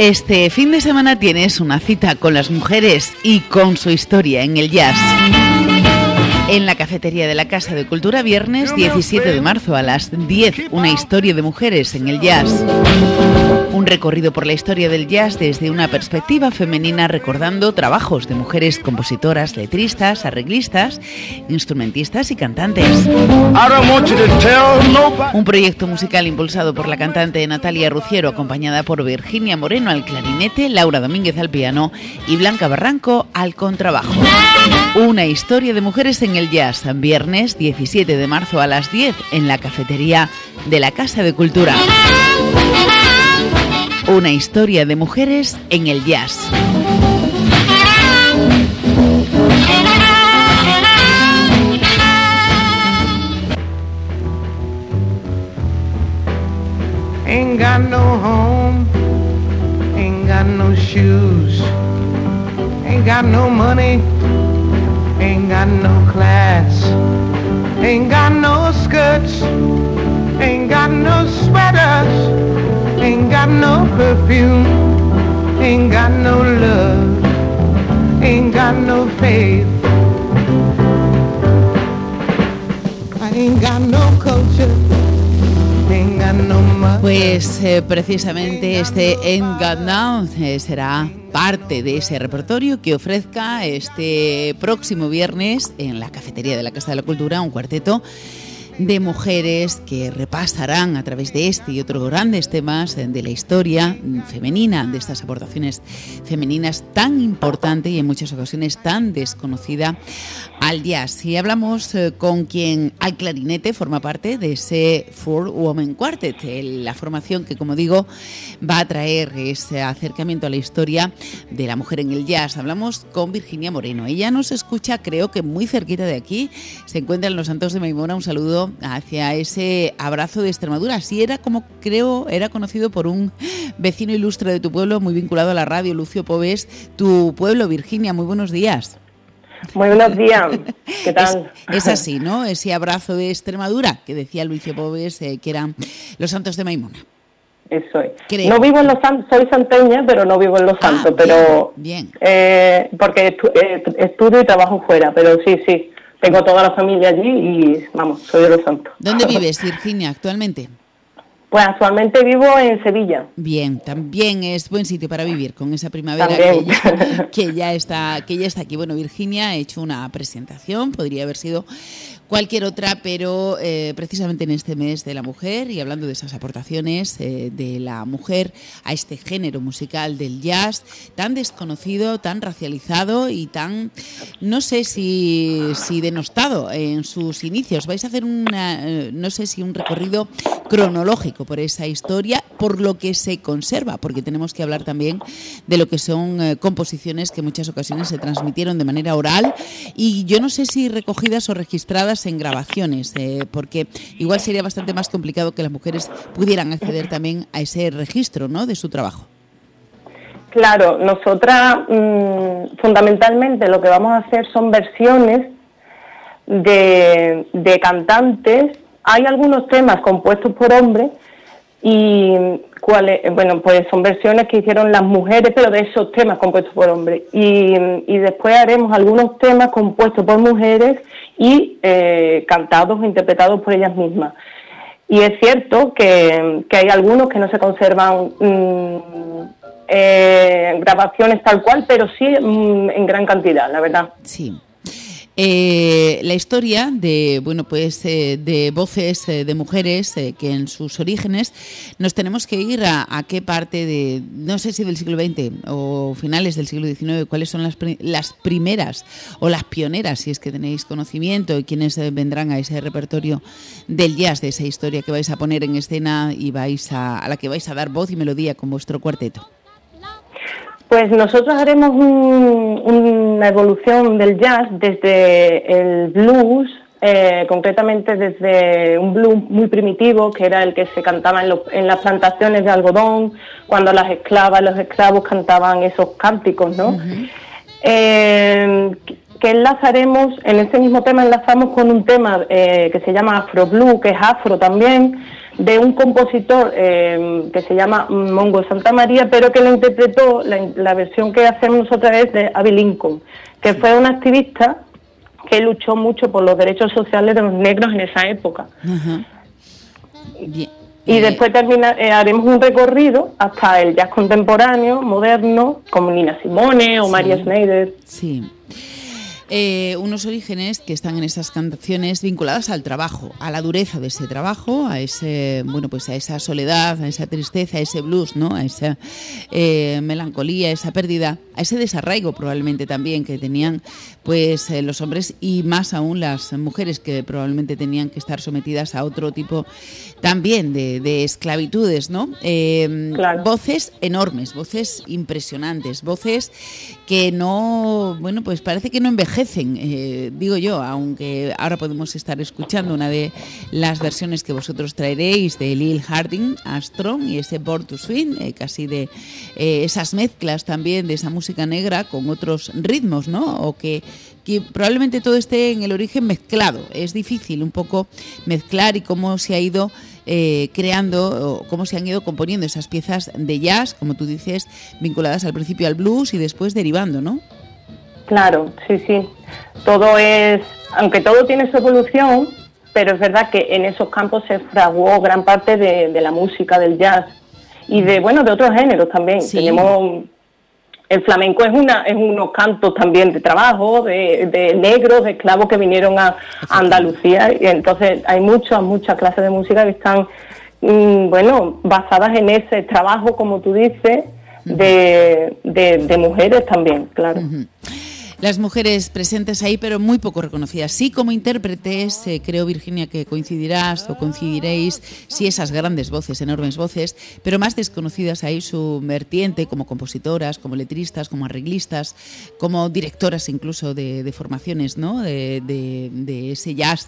Este fin de semana tienes una cita con las mujeres y con su historia en el jazz. En la cafetería de la Casa de Cultura, viernes 17 de marzo a las 10, una historia de mujeres en el jazz. Un recorrido por la historia del jazz desde una perspectiva femenina, recordando trabajos de mujeres compositoras, letristas, arreglistas, instrumentistas y cantantes. Un proyecto musical impulsado por la cantante Natalia Ruciero, acompañada por Virginia Moreno al clarinete, Laura Domínguez al piano y Blanca Barranco al contrabajo. Una historia de mujeres en el jazz, viernes 17 de marzo a las 10 en la cafetería de la Casa de Cultura. Una historia de mujeres en el jazz. Ain't got no home, ain't got no shoes, ain't got no money, ain't got no class, ain't got no skirts, ain't got no sweaters, ain't got no perfume, ain't got no love, ain't got no faith, I ain't got no culture. Pues precisamente este Ain't Got Now será parte de ese repertorio que ofrezca este próximo viernes en la cafetería de la Casa de la Cultura un cuarteto de mujeres que repasarán a través de este y otros grandes temas de la historia femenina, de estas aportaciones femeninas tan importante y en muchas ocasiones tan desconocida al jazz. Y hablamos con quien al clarinete forma parte de ese Four Women Quartet, la formación que, como digo, va a traer ese acercamiento a la historia de la mujer en el jazz. Hablamos con Virginia Moreno. Ella nos escucha, creo que muy cerquita de aquí, se encuentra en Los Santos de Maimona. Un saludo hacia ese abrazo de Extremadura. Así era como creo, era conocido por un vecino ilustre de tu pueblo, muy vinculado a la radio, Lucio Pobes. Tu pueblo, Virginia, muy buenos días. Muy buenos días, ¿qué tal? Es así, ¿no? Ese abrazo de Extremadura que decía Lucio Pobes, que eran Los Santos de Maimona. Eso es. Creo. No vivo en Los Santos, soy santeña, pero no vivo en Los Santos, pero bien. Porque estudio y trabajo fuera, pero sí, tengo toda la familia allí y vamos, soy de Los Santos. ¿Dónde vives, Virginia, actualmente? Pues actualmente vivo en Sevilla. Bien, también es buen sitio para vivir con esa primavera que ya está aquí. Bueno, Virginia ha hecho una presentación, podría haber sido cualquier otra, pero precisamente en este mes de la mujer y hablando de esas aportaciones de la mujer a este género musical del jazz tan desconocido, tan racializado y tan, no sé si denostado en sus inicios. Vais a hacer no sé si un recorrido cronológico por esa historia, por lo que se conserva, porque tenemos que hablar también de lo que son composiciones que en muchas ocasiones se transmitieron de manera oral y yo no sé si recogidas o registradas en grabaciones, porque igual sería bastante más complicado que las mujeres pudieran acceder también a ese registro, ¿no?, de su trabajo. Claro, nosotras fundamentalmente lo que vamos a hacer son versiones de cantantes. Hay algunos temas compuestos por hombres y pues son versiones que hicieron las mujeres, pero de esos temas compuestos por hombres. Y después haremos algunos temas compuestos por mujeres y cantados o interpretados por ellas mismas. Y es cierto que hay algunos que no se conservan grabaciones tal cual, pero sí en gran cantidad, la verdad. Sí. La historia de de voces de mujeres que en sus orígenes nos tenemos que ir a qué parte de, no sé si del siglo XX o finales del siglo XIX, cuáles son las primeras o las pioneras, si es que tenéis conocimiento, y quiénes vendrán a ese repertorio del jazz, de esa historia que vais a poner en escena y a la que vais a dar voz y melodía con vuestro cuarteto. Pues nosotros haremos una evolución del jazz desde el blues, concretamente desde un blues muy primitivo, que era el que se cantaba en las plantaciones de algodón, cuando las esclavas, los esclavos cantaban esos cánticos, ¿no? Uh-huh. que enlazaremos, en ese mismo tema enlazamos con un tema que se llama Afro Blue, que es afro también, de un compositor que se llama Mongo Santamaría, pero que lo interpretó, la versión que hacemos nosotros es de Abby Lincoln, que fue una activista que luchó mucho por los derechos sociales de los negros en esa época. Uh-huh. Bien. Y después haremos un recorrido hasta el jazz contemporáneo, moderno, como Nina Simone o Maria Schneider. Sí. Unos orígenes que están en esas canciones vinculadas al trabajo, a la dureza de ese trabajo, a ese, bueno, pues a esa soledad, a esa tristeza, a ese blues, ¿no? A esa melancolía, a esa pérdida, a ese desarraigo probablemente también que tenían pues los hombres y más aún las mujeres, que probablemente tenían que estar sometidas a otro tipo también de esclavitudes, ¿no? Claro. Voces enormes, voces impresionantes, voces que no, bueno, pues parece que no envejecen, digo yo, aunque ahora podemos estar escuchando una de las versiones que vosotros traeréis de Lil Harding, Armstrong, y ese Born to Swing, casi de esas mezclas también de esa música negra con otros ritmos, ¿no? O que probablemente todo esté en el origen mezclado. Es difícil un poco mezclar y cómo se ha ido creando, o cómo se han ido componiendo esas piezas de jazz, como tú dices, vinculadas al principio al blues y después derivando, ¿no? Claro, sí. Todo es, aunque todo tiene su evolución, pero es verdad que en esos campos se fraguó gran parte de la música del jazz y de otros géneros también. Sí. Tenemos el flamenco es unos cantos también de trabajo, de negros, de esclavos que vinieron a Andalucía, y entonces hay muchas clases de música que están basadas en ese trabajo, como tú dices, de mujeres también, claro. Uh-huh. Las mujeres presentes ahí, pero muy poco reconocidas. Sí, como intérpretes, creo, Virginia, que coincidirás o coincidiréis, sí, esas grandes voces, enormes voces, pero más desconocidas ahí su vertiente como compositoras, como letristas, como arreglistas, como directoras incluso de formaciones, ¿no? De ese jazz.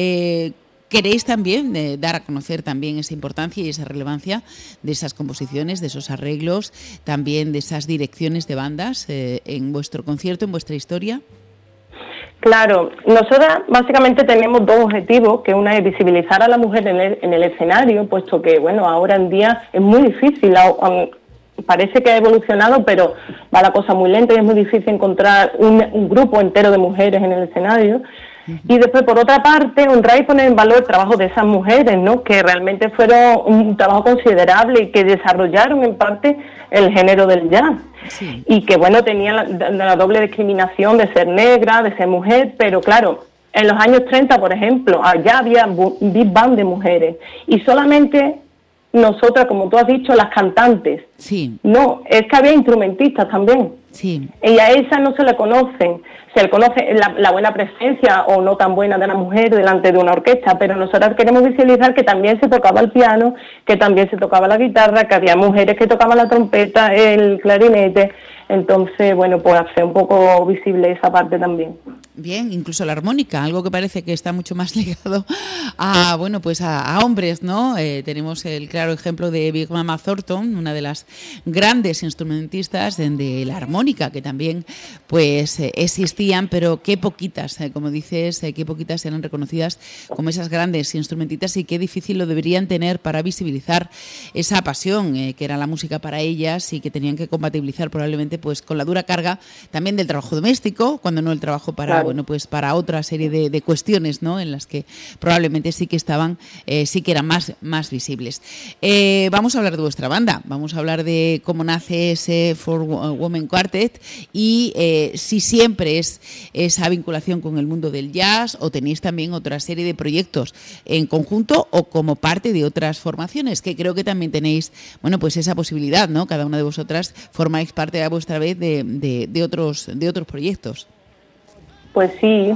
¿Queréis también dar a conocer también esa importancia y esa relevancia de esas composiciones, de esos arreglos, también de esas direcciones de bandas en vuestro concierto, en vuestra historia? Claro, nosotras básicamente tenemos dos objetivos, que una es visibilizar a la mujer en el escenario, puesto que, ahora en día es muy difícil, parece que ha evolucionado, pero va la cosa muy lenta y es muy difícil encontrar un grupo entero de mujeres en el escenario. Y después, por otra parte, honrar y poner en valor el trabajo de esas mujeres, ¿no? Que realmente fueron un trabajo considerable y que desarrollaron en parte el género del jazz. Sí. Y que, tenían la doble discriminación de ser negra, de ser mujer, pero claro, en los años 30, por ejemplo, allá había un big band de mujeres y solamente nosotras, como tú has dicho, las cantantes. Sí. No, es que había instrumentistas también. Sí. Y a esas no se le conocen. Se le conoce la buena presencia o no tan buena de la mujer delante de una orquesta, pero nosotros queremos visibilizar que también se tocaba el piano, que también se tocaba la guitarra, que había mujeres que tocaban la trompeta, el clarinete. Entonces, pues hacer un poco visible esa parte también. Bien, incluso la armónica, algo que parece que está mucho más ligado a hombres, ¿no? Tenemos el claro ejemplo de Big Mama Thornton, una de las grandes instrumentistas de la armónica, que también pues existían, pero qué poquitas, como dices, qué poquitas eran reconocidas como esas grandes instrumentistas, y qué difícil lo deberían tener para visibilizar esa pasión que era la música para ellas, y que tenían que compatibilizar probablemente pues con la dura carga también del trabajo doméstico, cuando no el trabajo para para otra serie de cuestiones, ¿no? En las que probablemente sí que estaban, sí que eran más visibles. Vamos a hablar de vuestra banda, vamos a hablar de cómo nace ese Four Women Quartet y si siempre es esa vinculación con el mundo del jazz, o tenéis también otra serie de proyectos en conjunto o como parte de otras formaciones, que creo que también tenéis, pues esa posibilidad, ¿no? Cada una de vosotras formáis parte a vuestra vez de otros proyectos. Pues sí.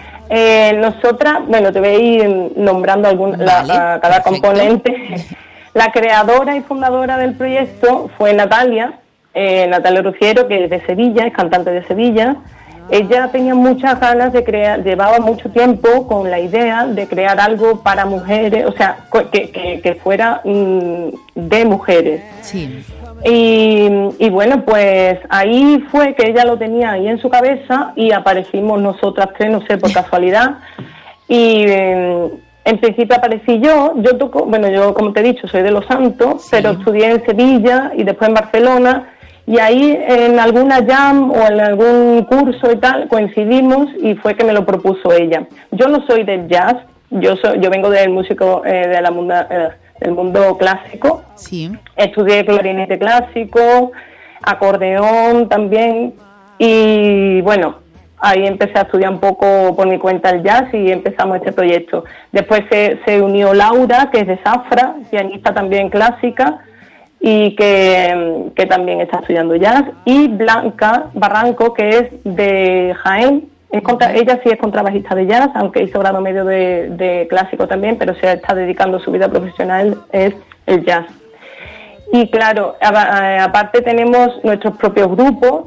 Nosotras, te voy a ir nombrando cada componente. La creadora y fundadora del proyecto fue Natalia Rociero, que es de Sevilla, es cantante de Sevilla. Ella tenía muchas ganas de crear, llevaba mucho tiempo con la idea de crear algo para mujeres, o sea, que fuera de mujeres. Sí. Y bueno, pues ahí fue que ella lo tenía ahí en su cabeza y aparecimos nosotras tres, no sé, por casualidad. Y en principio aparecí yo toco, bueno, yo como te he dicho soy de Los Santos, sí, pero estudié en Sevilla y después en Barcelona, y ahí en alguna jam o en algún curso y tal coincidimos y fue que me lo propuso ella. Yo no soy del jazz, yo vengo del músico del mundo clásico. Sí. Estudié clarinete clásico, acordeón también, y bueno, ahí empecé a estudiar un poco por mi cuenta el jazz y empezamos este proyecto. Después se unió Laura, que es de Zafra, pianista también clásica, y que también está estudiando jazz, y Blanca Barranco, que es de Jaén. Ella sí es contrabajista de jazz, aunque hizo grado medio de clásico también, pero se está dedicando su vida profesional es el jazz. Y claro, aparte tenemos nuestros propios grupos.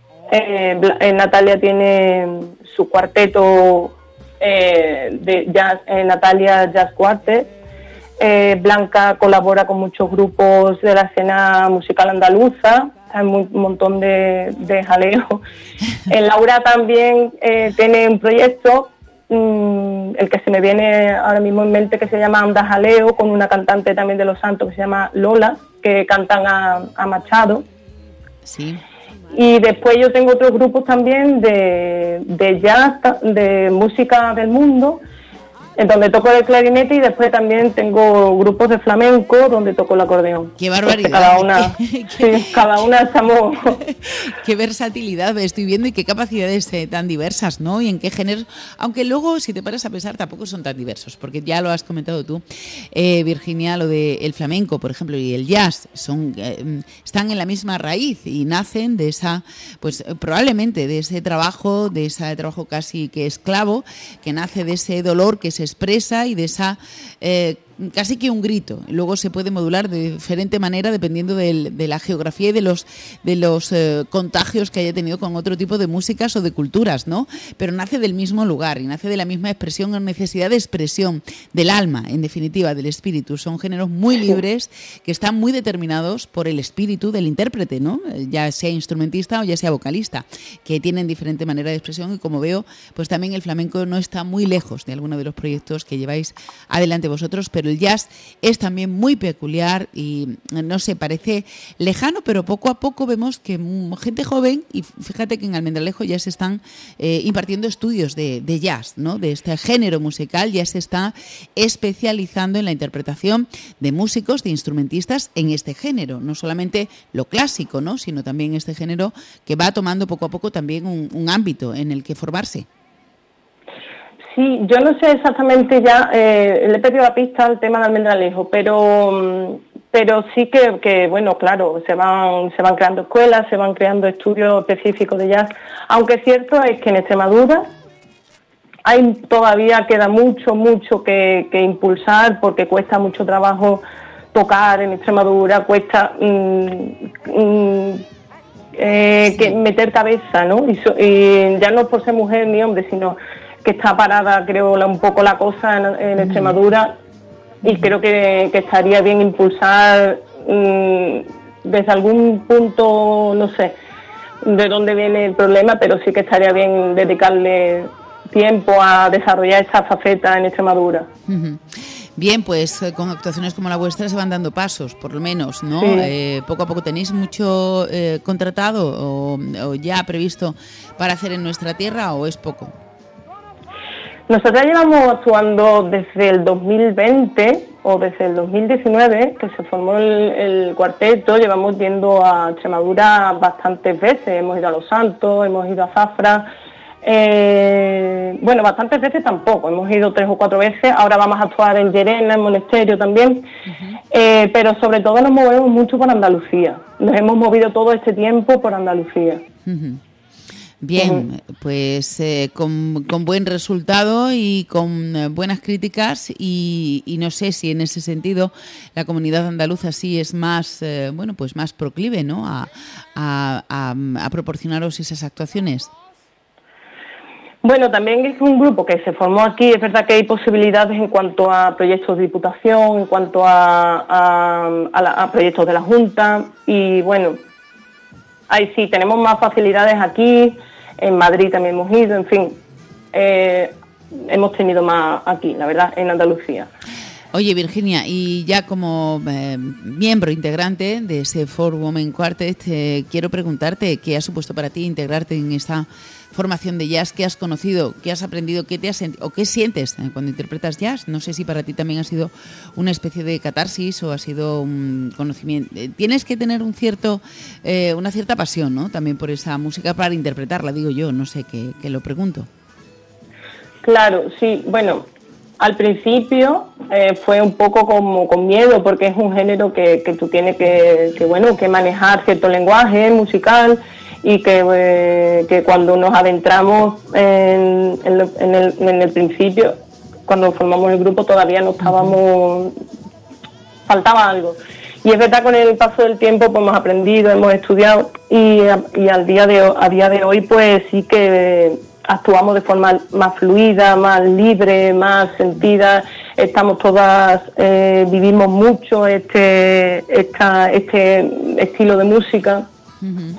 Natalia tiene su cuarteto de jazz, Natalia Jazz Quartet. Blanca colabora con muchos grupos de la escena musical andaluza. Hay un montón de jaleo. Laura también tiene un proyecto, el que se me viene ahora mismo en mente, que se llama Anda Jaleo, con una cantante también de Los Santos que se llama Lola, que cantan a Machado. Sí. Y después yo tengo otros grupos también de jazz, de música del mundo, en donde toco el clarinete, y después también tengo grupos de flamenco donde toco el acordeón. ¡Qué barbaridad! Cada una estamos... ¡Qué versatilidad estoy viendo y qué capacidades tan diversas, ¿no? Y en qué géneros, aunque luego, si te paras a pensar, tampoco son tan diversos, porque ya lo has comentado tú, Virginia, lo del flamenco, por ejemplo, y el jazz, están en la misma raíz y nacen de esa, pues probablemente de ese trabajo casi que esclavo, que nace de ese dolor que se expresa y de esa casi que un grito. Luego se puede modular de diferente manera dependiendo de la geografía y de los contagios que haya tenido con otro tipo de músicas o de culturas, ¿no? Pero nace del mismo lugar y nace de la misma expresión o necesidad de expresión del alma, en definitiva, del espíritu. Son géneros muy libres que están muy determinados por el espíritu del intérprete, ¿no? Ya sea instrumentista o ya sea vocalista, que tienen diferente manera de expresión, y como veo, pues también el flamenco no está muy lejos de alguno de los proyectos que lleváis adelante vosotros, pero el jazz es también muy peculiar y no sé, parece lejano, pero poco a poco vemos que gente joven, y fíjate que en Almendralejo ya se están impartiendo estudios de jazz, ¿no? De este género musical, ya se está especializando en la interpretación de músicos, de instrumentistas en este género, no solamente lo clásico, ¿no? Sino también este género que va tomando poco a poco también un ámbito en el que formarse. Sí, yo no sé exactamente ya, le he perdido la pista al tema de Almendralejo, pero sí que bueno, claro, se van creando escuelas, se van creando estudios específicos de jazz, aunque cierto es que en Extremadura todavía queda mucho que impulsar, porque cuesta mucho trabajo tocar en Extremadura, cuesta que meter cabeza, ¿no? Y ya no por ser mujer ni hombre, sino que está parada, creo, un poco la cosa en Extremadura, y creo que estaría bien impulsar desde algún punto, no sé de dónde viene el problema, pero sí que estaría bien dedicarle tiempo a desarrollar esta faceta en Extremadura. Uh-huh. Bien, pues con actuaciones como la vuestra se van dando pasos, por lo menos, ¿no? Sí. Poco a poco. ¿Tenéis mucho contratado o ya previsto para hacer en nuestra tierra, o es poco? Nosotros llevamos actuando desde el 2020 o desde el 2019, que se formó el cuarteto. Llevamos yendo a Extremadura bastantes veces. Hemos ido a Los Santos, hemos ido a Zafra. Bueno, bastantes veces tampoco, hemos ido 3 o 4 veces. Ahora vamos a actuar en Llerena, en Monasterio también. Uh-huh. Pero sobre todo nos movemos mucho por Andalucía. Nos hemos movido todo este tiempo por Andalucía. Uh-huh. Bien, pues con buen resultado y con buenas críticas, y no sé si en ese sentido la comunidad andaluza sí es más, bueno, pues más proclive, ¿no? a proporcionaros esas actuaciones. Bueno, también es un grupo que se formó aquí. Es verdad que hay posibilidades en cuanto a proyectos de diputación, en cuanto a proyectos de la Junta, y bueno, ahí sí, tenemos más facilidades aquí, en Madrid también hemos ido, en fin, hemos tenido más aquí, la verdad, en Andalucía. Oye, Virginia, y ya como miembro integrante de ese Four Women Quartet, quiero preguntarte qué ha supuesto para ti integrarte en esta formación de jazz, qué has conocido, qué has aprendido, qué te has sentido o qué sientes cuando interpretas jazz. No sé si para ti también ha sido una especie de catarsis o ha sido un conocimiento. Tienes que tener una cierta pasión, ¿no? También por esa música para interpretarla, digo yo, no sé, que lo pregunto. Claro, sí, bueno, al principio fue un poco como con miedo, porque es un género que tú tienes que manejar cierto lenguaje musical, y que cuando nos adentramos en el principio, cuando formamos el grupo, todavía no estábamos, faltaba algo. Y es verdad, con el paso del tiempo pues hemos aprendido, hemos estudiado, y a día de hoy pues sí que actuamos de forma más fluida, más libre, más sentida. Estamos todas, vivimos mucho este estilo de música. Uh-huh.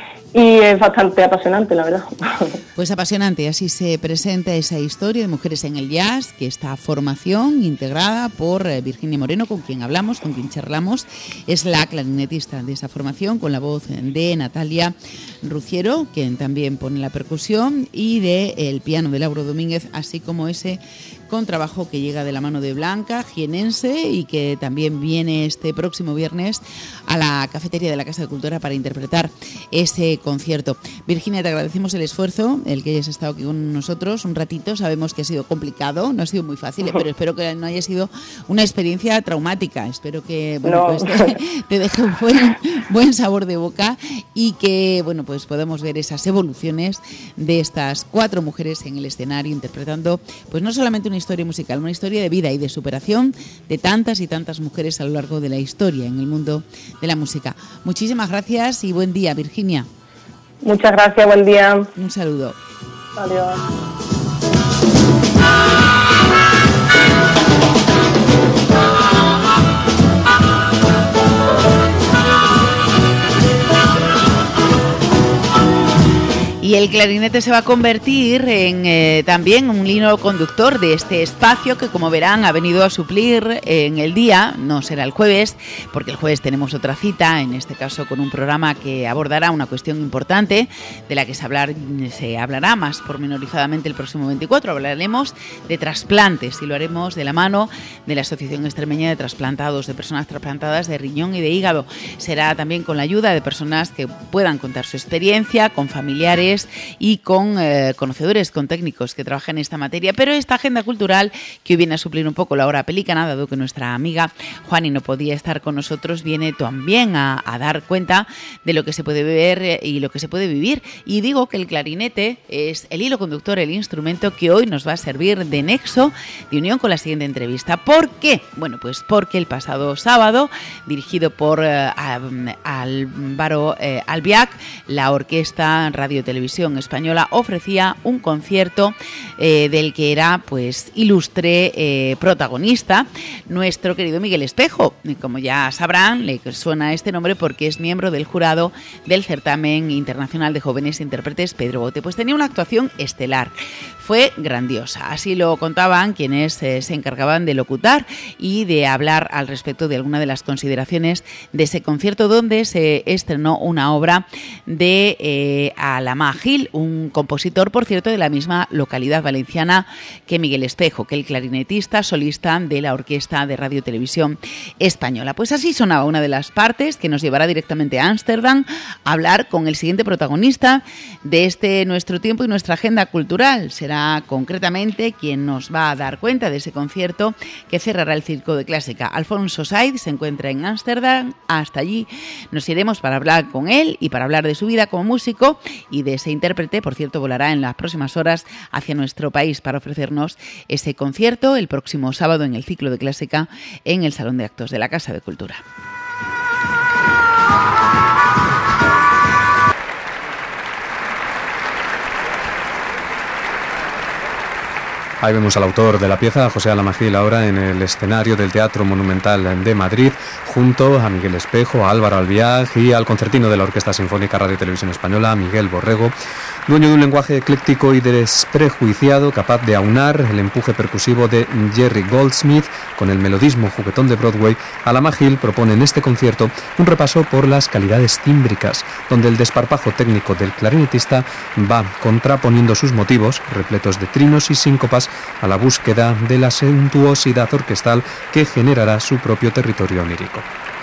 Y es bastante apasionante, la verdad. Pues apasionante, así se presenta esa historia de Mujeres en el Jazz, que esta formación integrada por Virginia Moreno, con quien hablamos, con quien charlamos, es la clarinetista de esa formación, con la voz de Natalia Ruciero, quien también pone la percusión, y del piano de Lauro Domínguez, así como ese contrabajo que llega de la mano de Blanca, jienense, y que también viene este próximo viernes a la cafetería de la Casa de Cultura para interpretar ese concierto. Virginia, te agradecemos el esfuerzo, el que hayas estado aquí con nosotros un ratito. Sabemos que ha sido complicado, no ha sido muy fácil, pero espero que no haya sido una experiencia traumática. Espero que pues te deje un buen sabor de boca, y que pues podamos ver esas evoluciones de estas 4 mujeres en el escenario interpretando pues no solamente una historia musical, una historia de vida y de superación de tantas y tantas mujeres a lo largo de la historia en el mundo de la música. Muchísimas gracias y buen día, Virginia. Muchas gracias, buen día. Un saludo. Adiós. Y el clarinete se va a convertir en también un hilo conductor de este espacio que, como verán, ha venido a suplir en el día. No será el jueves, porque el jueves tenemos otra cita, en este caso con un programa que abordará una cuestión importante de la que se hablará más pormenorizadamente el próximo 24. Hablaremos de trasplantes y lo haremos de la mano de la Asociación Extremeña de Trasplantados, de personas trasplantadas de riñón y de hígado. Será también con la ayuda de personas que puedan contar su experiencia, con familiares y con conocedores, con técnicos que trabajan en esta materia. Pero esta agenda cultural, que hoy viene a suplir un poco la hora pelícana, dado que nuestra amiga Juani no podía estar con nosotros, viene también a dar cuenta de lo que se puede ver y lo que se puede vivir. Y digo que el clarinete es el hilo conductor, el instrumento que hoy nos va a servir de nexo, de unión con la siguiente entrevista. ¿Por qué? Bueno, pues porque el pasado sábado, dirigido por Álvaro Albiach, la Orquesta Radio Televisión Española ofrecía un concierto del que era pues ilustre protagonista nuestro querido Miguel Espejo. Y como ya sabrán, le suena este nombre porque es miembro del jurado del certamen internacional de jóvenes intérpretes Pedro Bote. Pues tenía una actuación estelar. Fue grandiosa, así lo contaban quienes se encargaban de locutar y de hablar al respecto de alguna de las consideraciones de ese concierto, donde se estrenó una obra de Alamá Gil, un compositor, por cierto, de la misma localidad valenciana que Miguel Espejo, que el clarinetista solista de la Orquesta de Radio Televisión Española. Pues así sonaba una de las partes que nos llevará directamente a Ámsterdam a hablar con el siguiente protagonista de este nuestro tiempo y nuestra agenda cultural. Será concretamente quien nos va a dar cuenta de ese concierto que cerrará el Circo de Clásica. Alfonso Said se encuentra en Ámsterdam. Hasta allí nos iremos para hablar con él y para hablar de su vida como músico y de ese intérprete. Por cierto, volará en las próximas horas hacia nuestro país para ofrecernos ese concierto el próximo sábado en el Ciclo de Clásica en el Salón de Actos de la Casa de Cultura. Ahí vemos al autor de la pieza, José Alamagil, ahora en el escenario del Teatro Monumental de Madrid, junto a Miguel Espejo, a Álvaro Albiach y al concertino de la Orquesta Sinfónica Radio y Televisión Española, Miguel Borrego, dueño de un lenguaje ecléctico y desprejuiciado, capaz de aunar el empuje percusivo de Jerry Goldsmith con el melodismo juguetón de Broadway. Alamagil propone en este concierto un repaso por las calidades tímbricas, donde el desparpajo técnico del clarinetista va contraponiendo sus motivos, repletos de trinos y síncopas, a la búsqueda de la suntuosidad orquestal que generará su propio territorio onírico.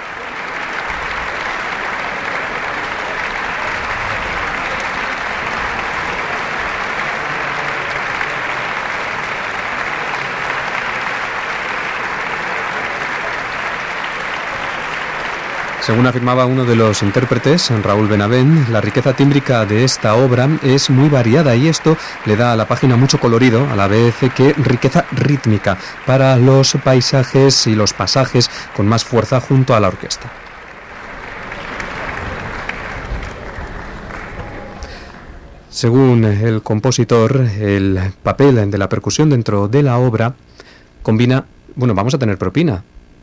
Según afirmaba uno de los intérpretes, Raúl Benavent, la riqueza tímbrica de esta obra es muy variada y esto le da a la página mucho colorido, a la vez que riqueza rítmica para los paisajes y los pasajes con más fuerza junto a la orquesta. Según el compositor, el papel de la percusión dentro de la obra combina... Bueno, vamos a tener propina.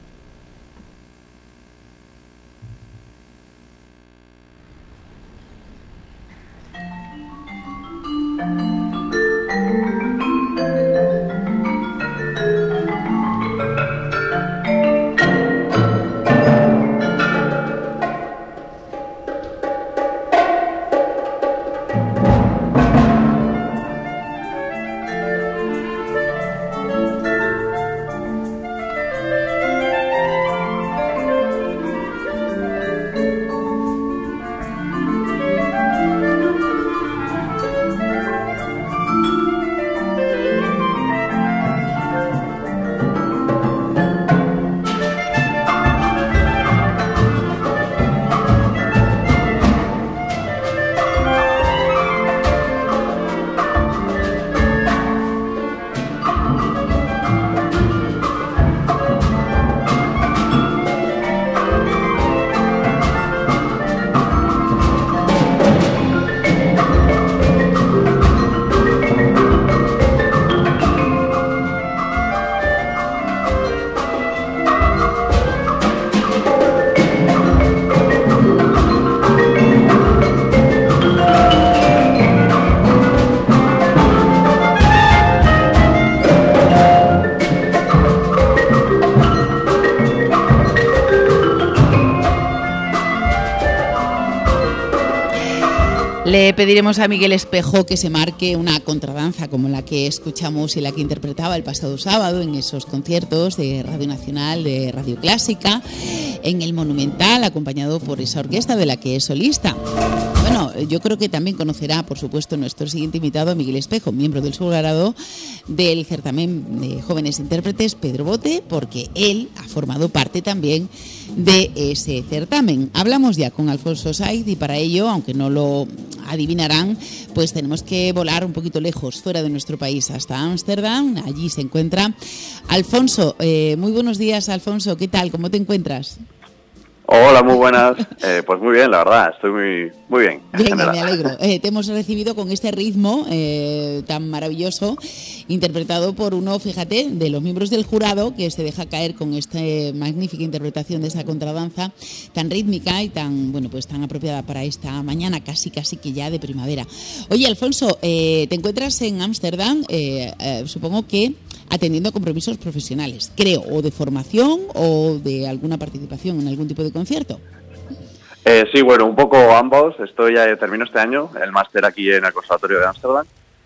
Le pediremos a Miguel Espejo que se marque una contradanza como la que escuchamos y la que interpretaba el pasado sábado en esos conciertos de Radio Nacional, de Radio Clásica, en el Monumental, acompañado por esa orquesta de la que es solista. Bueno, yo creo que también conocerá, por supuesto, nuestro siguiente invitado, Miguel Espejo, miembro del subgrado del certamen de jóvenes intérpretes Pedro Bote, porque él ha formado parte también de ese certamen. Hablamos ya con Alfonso Saiz y para ello, aunque no lo adivinarán, pues tenemos que volar un poquito lejos, fuera de nuestro país, hasta Ámsterdam. Allí se encuentra Alfonso. Muy buenos días, Alfonso. ¿Qué tal? ¿Cómo te encuentras? Hola, muy buenas. Pues muy bien, la verdad, estoy muy bien. Venga, me alegro. Te hemos recibido con este ritmo tan maravilloso, interpretado por uno, fíjate, de los miembros del jurado, que se deja caer con esta magnífica interpretación de esa contradanza tan rítmica y tan, bueno, pues tan apropiada para esta mañana, casi que ya de primavera. Oye, Alfonso, te encuentras en Ámsterdam, supongo que atendiendo a compromisos profesionales, creo, o de formación o de alguna participación en algún tipo de concierto. Sí, bueno, un poco ambos. Termino este año el máster aquí en el Conservatorio de Ámsterdam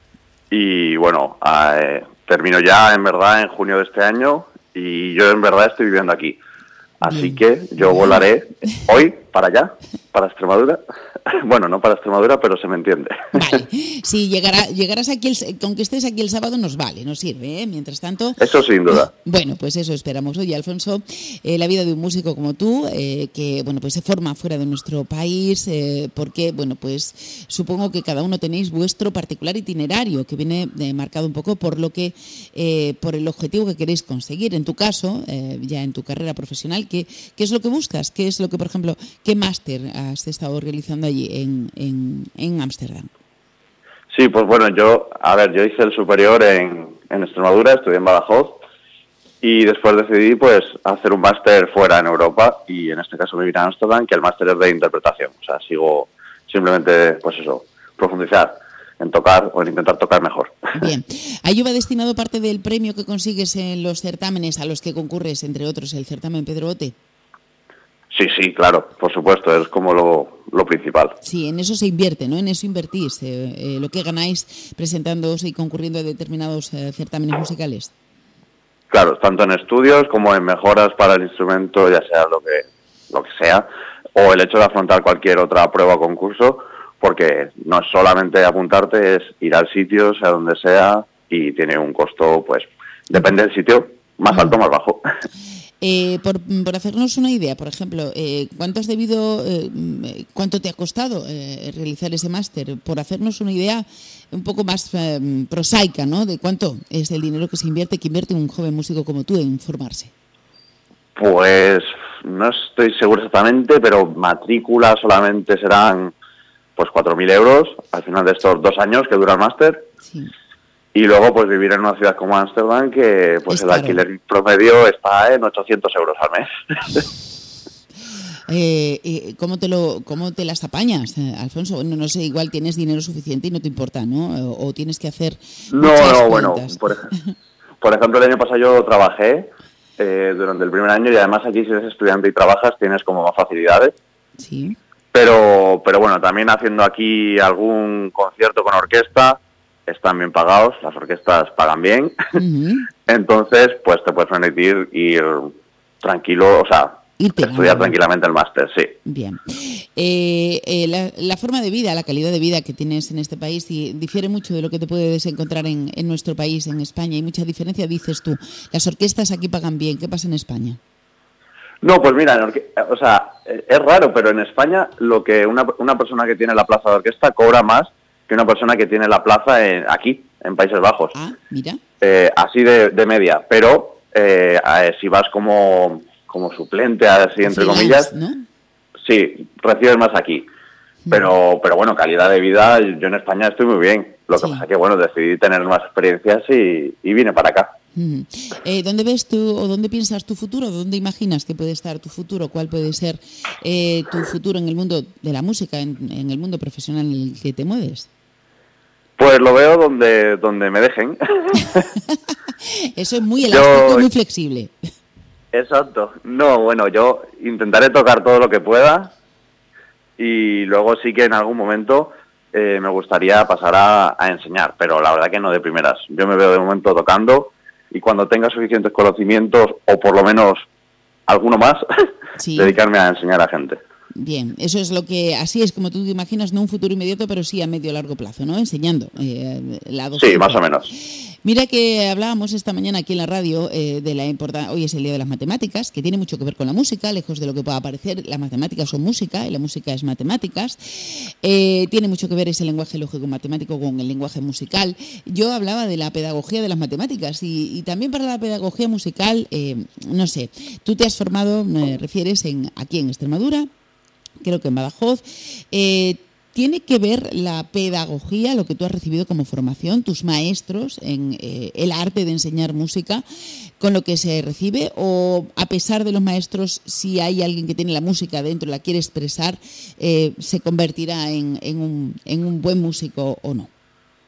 y bueno, termino ya en verdad en junio de este año y yo en verdad estoy viviendo aquí. Así que yo volaré hoy para allá, para Extremadura. Bueno, no para Extremadura, pero se me entiende. Vale, si llegarás aquí, con que estés aquí el sábado nos vale, nos sirve, ¿eh? Mientras tanto... Eso sin duda. Bueno, pues eso esperamos. Oye, Alfonso, la vida de un músico como tú, que bueno, pues se forma fuera de nuestro país, porque, bueno, pues supongo que cada uno tenéis vuestro particular itinerario, que viene marcado un poco por lo que, por el objetivo que queréis conseguir. En tu caso, ya en tu carrera profesional, ¿qué es lo que buscas? ¿Qué es lo que, por ejemplo, qué máster has estado realizando allí en Ámsterdam? Sí, pues bueno, yo hice el superior en Extremadura, estudié en Badajoz y después decidí pues hacer un máster fuera en Europa y en este caso me vine a Ámsterdam, que el máster es de interpretación. O sea, sigo simplemente, pues eso, profundizar en tocar o en intentar tocar mejor. Bien. ¿A ello va destinado parte del premio que consigues en los certámenes a los que concurres, entre otros el certamen Pedro Bote? Sí, claro, por supuesto, es como lo principal. Sí, en eso se invierte, ¿no? En eso invertís, lo que ganáis presentándoos y concurriendo a determinados certámenes musicales. Claro, tanto en estudios como en mejoras para el instrumento, ya sea lo que sea, o el hecho de afrontar cualquier otra prueba o concurso, porque no es solamente apuntarte, es ir al sitio, sea donde sea, y tiene un costo, pues, depende del sitio, más alto o más bajo. Por hacernos una idea, por ejemplo, ¿cuánto te ha costado realizar ese máster? Por hacernos una idea un poco más prosaica, ¿no? De cuánto es el dinero que invierte un joven músico como tú en formarse. Pues no estoy seguro exactamente, pero matrícula solamente serán pues 4.000 euros al final de estos 2 años que dura el máster. Sí. Y luego pues vivir en una ciudad como Ámsterdam, que pues el alquiler promedio está en 800 euros al mes. ¿Cómo te las apañas, Alfonso? Bueno, no sé, igual tienes dinero suficiente y no te importa, ¿no? O tienes que hacer bueno, por ejemplo, el año pasado yo trabajé durante el primer año y además aquí si eres estudiante y trabajas tienes como más facilidades. Sí. Pero bueno, también haciendo aquí algún concierto con orquesta, están bien pagados, las orquestas pagan bien, entonces pues te puedes permitir ir tranquilo, o sea, estudiar tranquilamente el máster, sí. Bien. La forma de vida, la calidad de vida que tienes en este país difiere mucho de lo que te puedes encontrar en nuestro país, en España. Hay mucha diferencia, dices tú. Las orquestas aquí pagan bien, ¿qué pasa en España? No, pues mira, o sea, es raro, pero en España lo que una persona que tiene la plaza de orquesta cobra más que una persona que tiene la plaza aquí, en Países Bajos. Ah, mira. Así de media, pero si vas como suplente, así entre comillas, ¿no? Sí, recibes más aquí. Pero bueno, calidad de vida, yo en España estoy muy bien. Lo que pasa que, bueno, decidí tener más experiencias y vine para acá. ¿Dónde ves tú o dónde piensas tu futuro? ¿Dónde imaginas que puede estar tu futuro? ¿Cuál puede ser tu futuro en el mundo de la música, en el mundo profesional en el que te mueves? Pues lo veo donde me dejen. Eso es muy elástico y muy flexible. Exacto. No, bueno, yo intentaré tocar todo lo que pueda y luego sí que en algún momento me gustaría pasar a enseñar, pero la verdad que no de primeras. Yo me veo de momento tocando y cuando tenga suficientes conocimientos, o por lo menos alguno más, dedicarme a enseñar a gente. Bien, eso es así es como tú te imaginas, no un futuro inmediato, pero sí a medio o largo plazo, ¿no? Enseñando la docencia. Sí, más o menos. Mira que hablábamos esta mañana aquí en la radio de la importancia, hoy es el Día de las Matemáticas, que tiene mucho que ver con la música, lejos de lo que pueda parecer, las matemáticas son música y la música es matemáticas. Tiene mucho que ver ese lenguaje lógico-matemático con el lenguaje musical. Yo hablaba de la pedagogía de las matemáticas y también para la pedagogía musical, no sé, tú te has formado, me refieres, aquí en Extremadura, creo que en Badajoz. ¿Tiene que ver la pedagogía, lo que tú has recibido como formación, tus maestros en el arte de enseñar música, con lo que se recibe? ¿O a pesar de los maestros, si hay alguien que tiene la música dentro, la quiere expresar, se convertirá en un buen músico o no?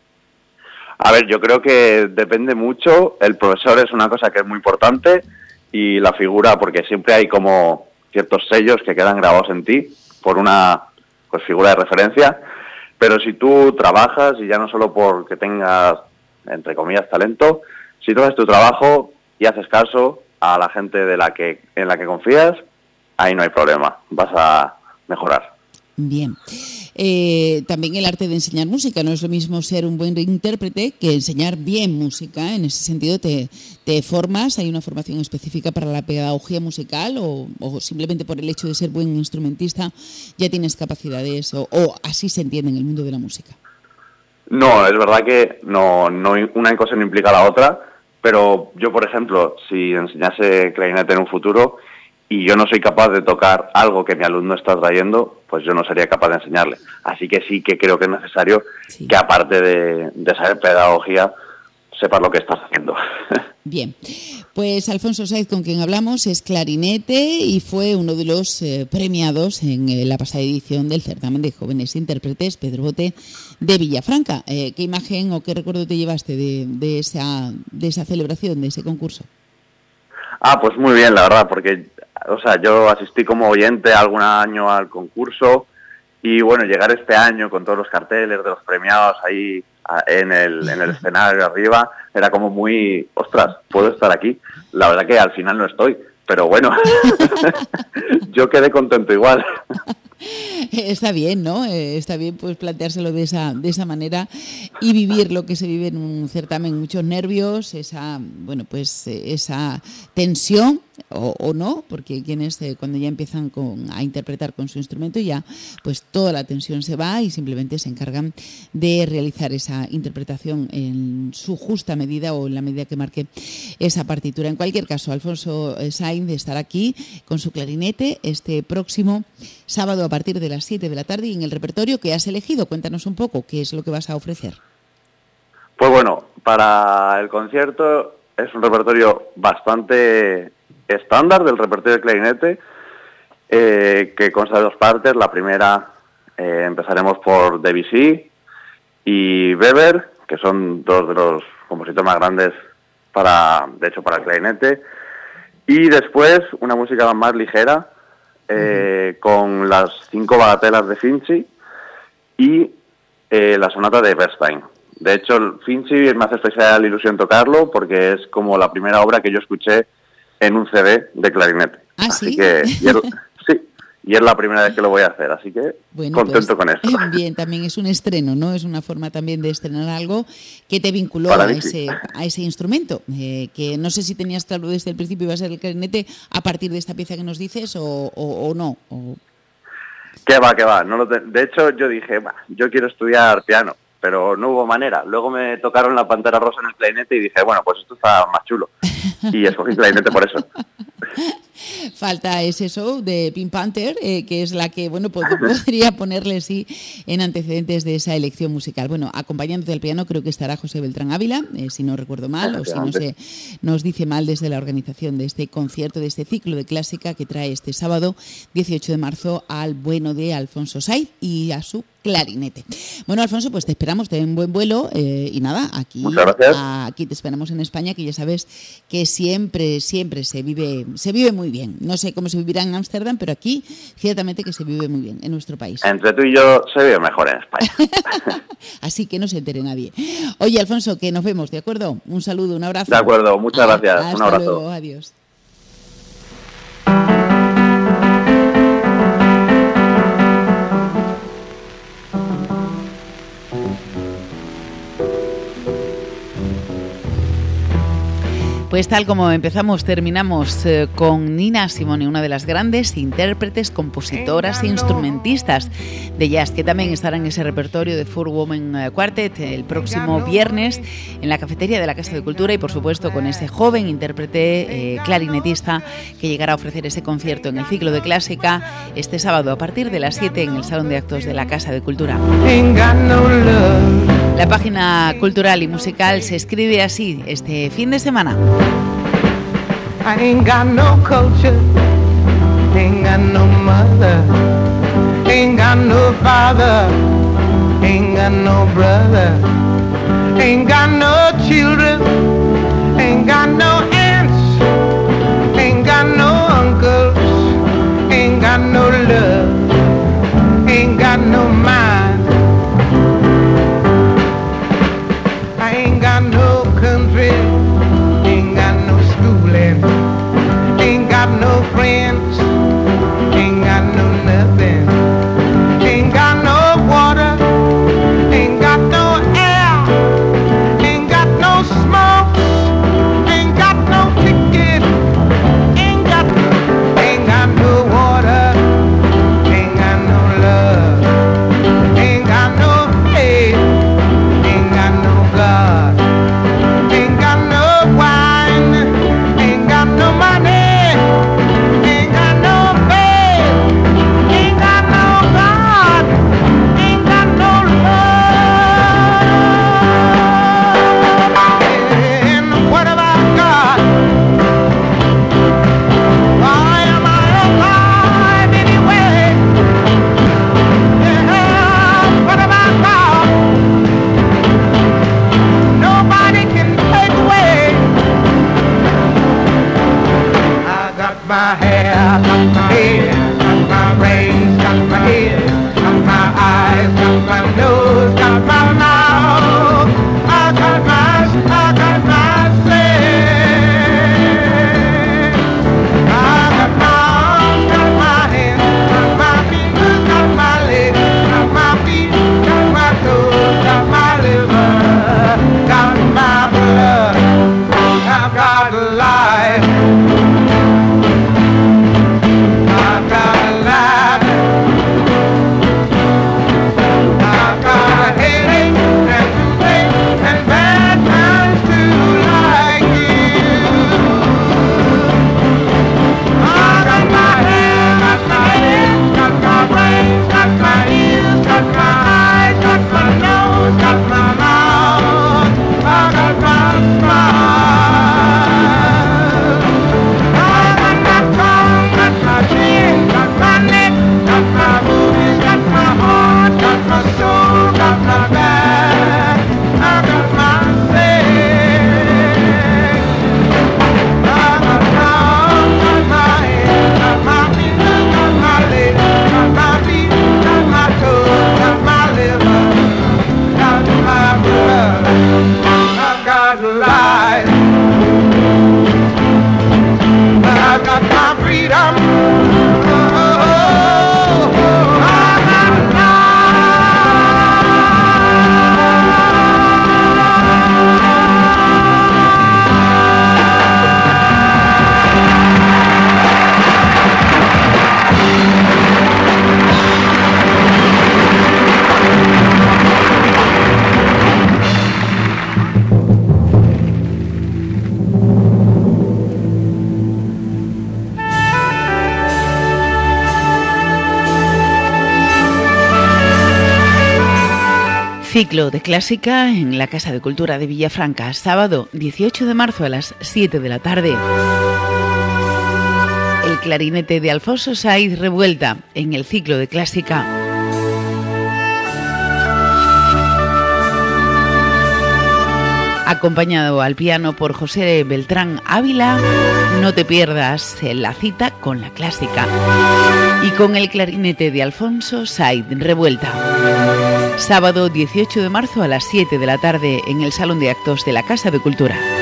A ver, yo creo que depende mucho. El profesor es una cosa que es muy importante y la figura, porque siempre hay como ciertos sellos que quedan grabados en ti por una figura de referencia, pero si tú trabajas, y ya no solo porque tengas, entre comillas, talento, si tú haces tu trabajo y haces caso a la gente en la que confías, ahí no hay problema, vas a mejorar. Bien. También el arte de enseñar música, no es lo mismo ser un buen intérprete que enseñar bien música. En ese sentido te formas, hay una formación específica para la pedagogía musical o simplemente por el hecho de ser buen instrumentista ya tienes capacidades o así se entiende en el mundo de la música. No, es verdad que no una cosa no implica la otra, pero yo, por ejemplo, si enseñase clarinete en un futuro, y yo no soy capaz de tocar algo que mi alumno está trayendo, pues yo no sería capaz de enseñarle. Así que sí que creo que es necesario que, aparte de saber pedagogía, sepas lo que estás haciendo. Bien, pues Alfonso Saiz, con quien hablamos, es clarinete y fue uno de los premiados en la pasada edición del certamen de jóvenes intérpretes Pedro Bote de Villafranca. ¿Qué imagen o qué recuerdo te llevaste de esa celebración, de ese concurso? Pues muy bien, la verdad, porque yo asistí como oyente algún año al concurso y bueno, llegar este año con todos los carteles de los premiados ahí en el escenario arriba, era como muy, ostras, puedo estar aquí. La verdad que al final no estoy, pero bueno, yo quedé contento igual. Está bien, ¿no? Está bien pues planteárselo de esa manera y vivir lo que se vive en un certamen, muchos nervios, esa tensión o no, porque quienes cuando ya empiezan a interpretar con su instrumento ya pues toda la tensión se va y simplemente se encargan de realizar esa interpretación en su justa medida o en la medida que marque esa partitura. En cualquier caso, Alfonso Saiz estará aquí con su clarinete este próximo sábado a partir de las 7 de la tarde y en el repertorio que has elegido. Cuéntanos un poco qué es lo que vas a ofrecer. Pues bueno, para el concierto es un repertorio bastante estándar del repertorio de clarinete, que consta de 2 partes. La primera, empezaremos por Debussy y Weber, que son 2 de los compositores más grandes para el clarinete, y después una música más ligera, con las 5 bagatelas de Finzi y la sonata de Bernstein. De hecho, el Finzi me hace especial ilusión tocarlo porque es como la primera obra que yo escuché en un CD de clarinete. Así que y es la primera vez que lo voy a hacer, así que contento con eso. Bien, también es un estreno, ¿no? Es una forma también de estrenar algo que te vinculó a ese instrumento, que no sé si tenías claro desde el principio iba a ser el clarinete a partir de esta pieza que nos dices o no. ¿Qué va? De hecho, yo dije, yo quiero estudiar piano, pero no hubo manera. Luego me tocaron la Pantera Rosa en el clarinete y dije, bueno, pues esto está más chulo. Y escogí clarinete por eso. Falta ese show de Pink Panther, que es la que, podría ponerle en antecedentes de esa elección musical. Bueno, acompañándote al piano creo que estará José Beltrán Ávila, si no recuerdo mal, o si no se nos dice mal desde la organización de este concierto, de este ciclo de clásica que trae este sábado 18 de marzo al bueno de Alfonso Saiz y a su clarinete. Bueno, Alfonso, pues te esperamos, ten buen vuelo y nada, aquí te esperamos en España, que ya sabes que siempre se vive muy bien. No sé cómo se vivirá en Ámsterdam, pero aquí ciertamente que se vive muy bien en nuestro país. Entre tú y yo se vive mejor en España. Así que no se entere nadie. Oye, Alfonso, que nos vemos, ¿de acuerdo? Un saludo, un abrazo. De acuerdo, muchas gracias. Hasta un abrazo. Luego, adiós. Pues tal como empezamos, terminamos con Nina Simone, una de las grandes intérpretes, compositoras e instrumentistas de jazz, que también estará en ese repertorio de Four Women Quartet el próximo viernes en la cafetería de la Casa de Cultura y, por supuesto, con ese joven intérprete clarinetista que llegará a ofrecer ese concierto en el ciclo de clásica este sábado a partir de las 7 en el Salón de Actos de la Casa de Cultura. La página cultural y musical se escribe así este fin de semana. I ain't got no culture, ain't got no mother, ain't got no father, ain't got no brother, ain't got no children, ain't got no aunts, ain't got no uncles, ain't got no love, ain't got no mind. I ain't got no country, ain't got no schooling, ain't got no friends, ain't got no nothing, ain't got no water, ain't got no air, ain't got no smoke, ain't got got my head, got my brains, got my head, got my eyes, got my nose, got my mouth. I got myself. I got my arms, got my hands, got my fingers, got my legs, got my feet, got my toes, got my liver, got my blood. I've got life. I've got life. I've got a headache and toothache and bad times too, like you. I got my head, got my legs, got my brains, got my ears, got my eyes, got my nose, got my mouth. I got my smile. I got my tongue, got my chin, got my neck, got my boobies, got my heart, got my soul, got my back. I got my legs. I got my arms, got my hands, got my fingers, got my legs, got my feet, got my toes, got my liver, got my blood. I've got life. I've got my freedom. I've got life. Ciclo de clásica en la Casa de Cultura de Villafranca, sábado 18 de marzo a las 7 de la tarde. El clarinete de Alfonso Saiz Revuelta en el ciclo de clásica. Acompañado al piano por José Beltrán Ávila, no te pierdas la cita con la clásica y con el clarinete de Alfonso Saiz Revuelta. Sábado 18 de marzo a las 7 de la tarde en el Salón de Actos de la Casa de Cultura.